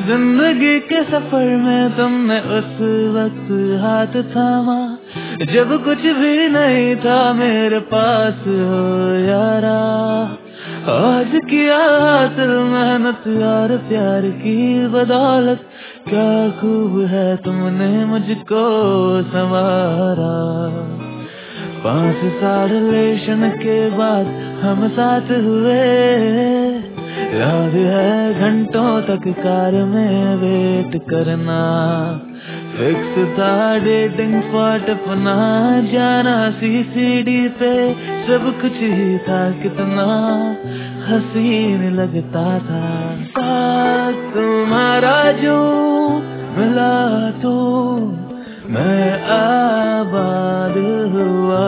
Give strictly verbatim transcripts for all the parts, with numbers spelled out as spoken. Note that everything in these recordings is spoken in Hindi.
जिंदगी के सफर में तुमने उस वक्त हाथ थामा जब कुछ भी नहीं था मेरे पास हो यारा। आज किया हासिल मेहनत और प्यार की बदौलत, क्या खूब है तुमने मुझको संवारा। पांच साल रिलेशन के बाद हम साथ हुए, याद है घंटों तक कार में वेट करना। फिक्स था डेटिंग स्पॉट अपना जाना, सीसीडी पे सब कुछ ही था कितना हसीन लगता था। साथ तुम्हारा जो मिला तो मैं आबाद हुआ।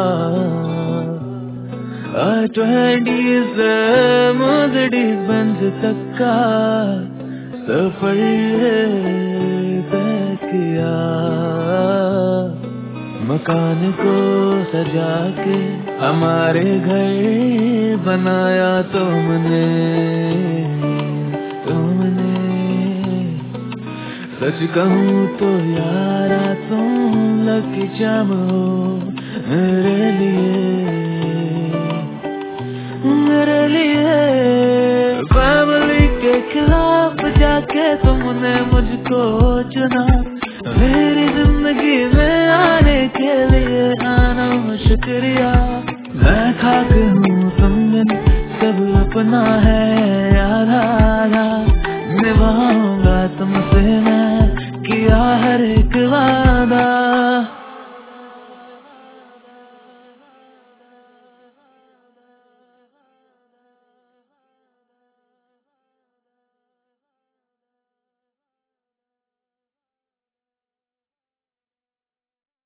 ट्वेंटी से मर्सिडीज बेंज तक का सफर तय किया। मकान को सजा के हमारे घर बनाया तुमने तुमने सच कहूँ तो यारा तुम लकी चाम हो मेरे लिए मेरे लिए। फैमिली के खिलाफ जाके तुमने मुझको चुना, मेरी जिंदगी में आने के लिए आना शुक्रिया। मैं खाक हूँ तुम बिन सब अपना है